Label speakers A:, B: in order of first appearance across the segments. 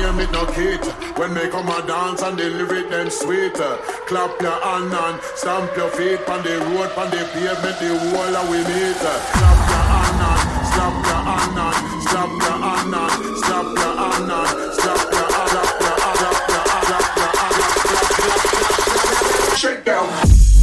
A: name it no cater. When me come a dance and the lyric them sweeter. Clap your hand and stamp your feet on the road, on the pavement, the wall of we meet. Clap your hand and slap your hand and slap your hand and slap your hand and slap your hand and shake down.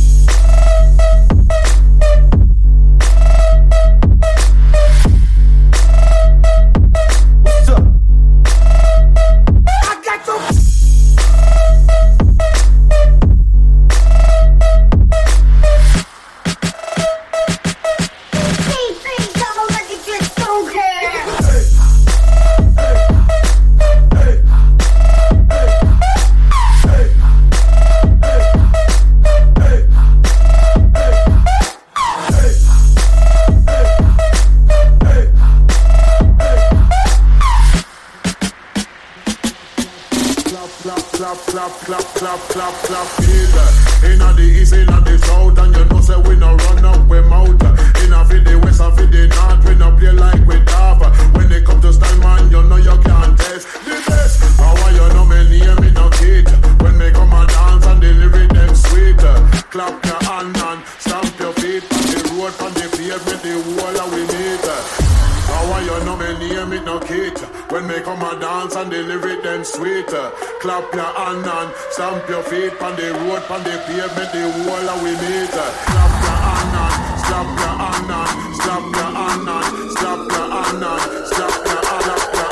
A: Clap, either. Inna the east, inna the south, and you know say we no run up, we mouth. Inna for the west and for the north, we no play like we daft. When they come to style, man, you know you can't test the best. How you know me name me no kid? When me come and dance and the lyric them sweeter. Clap your hand and stamp your feet on the road, on the pavement, the wall of we meet. How you know me name it no kid? When me come and dance and the lyric them sweeter. Clap your hand and stamp your feet on the road, on the pavement, the wall of we meet. Clap your hand and slap your hand and slap your hand and slap your hand and slap your hand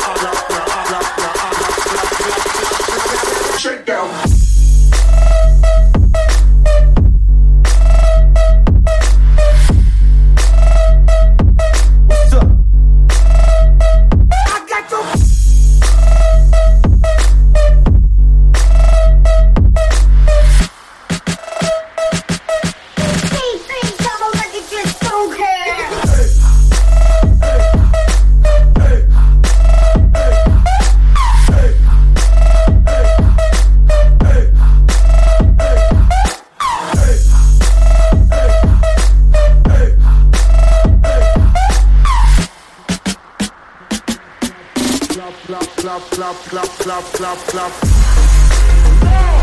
A: and shake down. Clap.